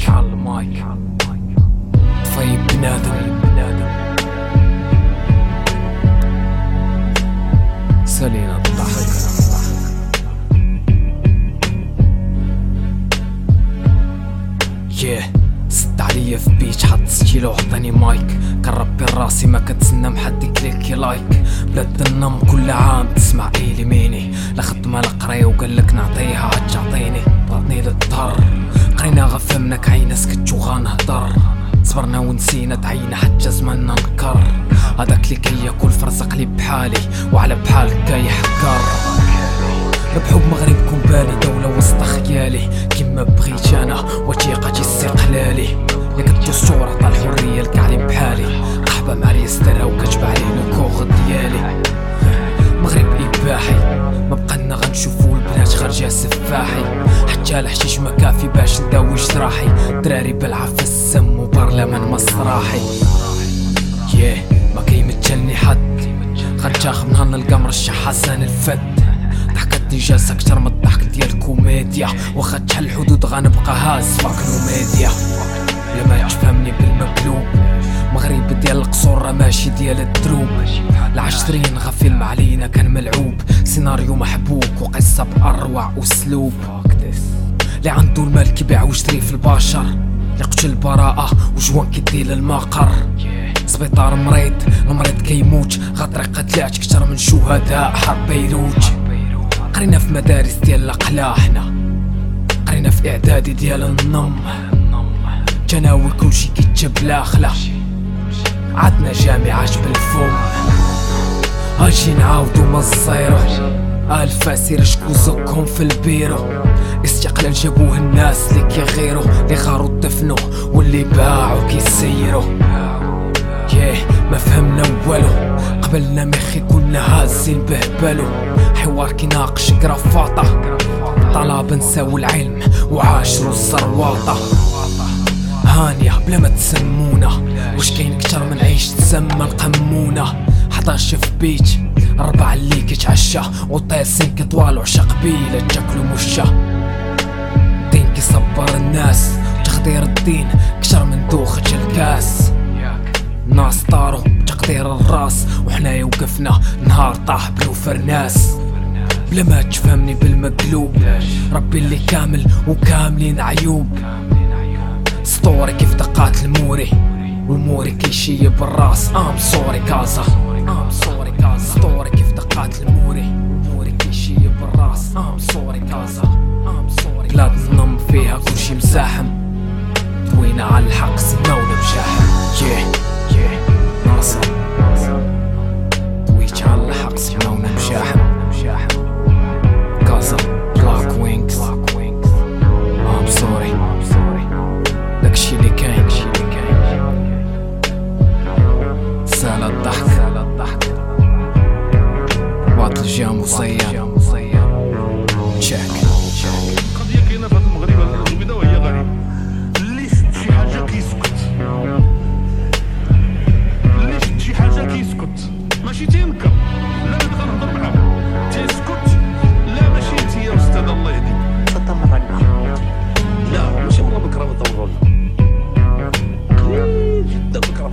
على المايك طيب بنادم سالينا الضحك سد عليا في بيت حط ستيلو عطاني مايك كربي راسي ما كتسنى محد يكليكي لايك بلاد النم كل عام تسمع ايلي ميني لا خدمة لا قراية وقالك نعطيها عاد تعطيني بعطني للدار قرينا فهمنا كعينا سكت وغنهضر صبرنا ونسينا تعينا حتى زماننا نكر هداك اللي كياكل فرزق لي بحالي وعلى بحالك كيحكر ربحو بمغربكم بالي دولة وسط خيالي كيما بغيت انا وثيقتي استقلالي لك الدستور عطا الحرية لكعلي بحالي قحبة مع ريسترا وكتب عليه الكوغ ديالي مغرب اباحي ما بقالنا غنشوفو البنات خارجة سفاحي حتى الحشيش ما كافي باش نداوي جراحي دراري بلعة في السم وبرلمان مسراحي ما كيمثلني حد غنتاخ من هنا نلقى مرشح حسن الفد ضحكتني جالسة اكتر من الضحك ديال الكوميديا واخا تحل الحدود غنبقى هاز فاكنو ميديا بلا ما تفهمني بالمقلوب مغرب ديال القصور راه ماشي ديال الدروب العشرين غا فيلم علينا كان ملعوب سيناريو محبوك وقصة بأروع اسلوب اللي عندو المال كيبيع ويشتري في البشر اللي قتل براءة وجوان كيدي للمقر سبيطار مريض المريض كيموت غطريق قتلات كتر من شهداء حرب بيروت قرينا في مدارس ديال الأقلاع حنا قرينا في اعدادي ديال النم تناوي كلشي كيتجاب لاخلا عدنا جامعات بالفم هاجي نعاودو من الزيرو الفاسير شكو زكهم في البيرو استقلال جابوه الناس اللي كيغيرو اللي غارو دفنو واللي باعو كيسيرو ما فهمنا والو قبلنا مخي كنا هازين بهبالو حوار كيناقش كرافاطة طلب نساو العلم وعاشرو الزرواطة هانية بلا ما تسمونا واش كاين كتر من عيش تسمى القمونة 11 في بيت 4 اللي كيتعشى وطاسين كيطوالو عشا قبيلة تاكلو مشا الدين كيصبر الناس تخدير الدين كتر من دوخة الكاس ناس طارو بتقدير الراس وحنايا وقفنا نهار طاح بلو فرناس بلا ما تفهمني بالمقلوب ربي اللي كامل وكاملين عيوب سطوري كيف دقات الموري والموري كيشيب الراس سوري كازا سطوري كيف دقات الموري والموري كيشيب الراس سوري كازا بلاد النم فيها كلشي مزاحم دوينا على الحق سماونا مشاحم ناصر دويت على الحق سماونا مشاحم كازا بلاك وينكس سوري داكشي اللي كاين سال الضحك باطل جا مصير تشاك قضية كاينة في هاد المغرب البيضاء وهي غريبة اللي شد شي حاجة كيسكت كيسكت ماشي تينكر لا نبقى نهضر معاه تيسكت لا ماشي انت يا استاذ الله يهديك تطمرنا لا ماشي والله بكره تطمرنا قليل جدا بكره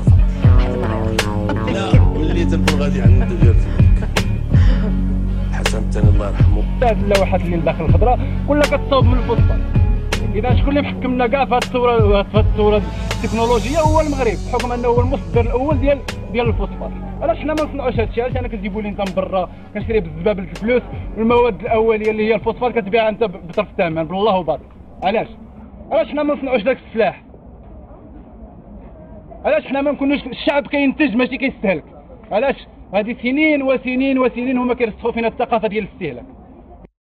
لا ملي تنكون غادي عند جارتك حسن تاني الله يرحمه اللوحات اللي داخل الخضراء كلها كتصاوب من الفوسفات اذا شكون اللي محكمنا كاع في هذه الثوره التكنولوجيه هو المغرب بحكم انه هو المصدر الاول ديال الفوسفات علاش حنا ما نصنعوش هادشي علاش انا كنجيبوا لي انت من برا كنشري بالزبابل الفلوس والمواد الاوليه اللي هي الفوسفات كتبيعها انت بطرف الثمن بالله وباطل علاش حنا ما نصنعوش داك السلاح علاش حنا ما نكونوش الشعب كينتج ماشي كيستهلك علاش هذه سنين وسنين هما كيرسخوا فينا الثقافه ديال الاستهلاك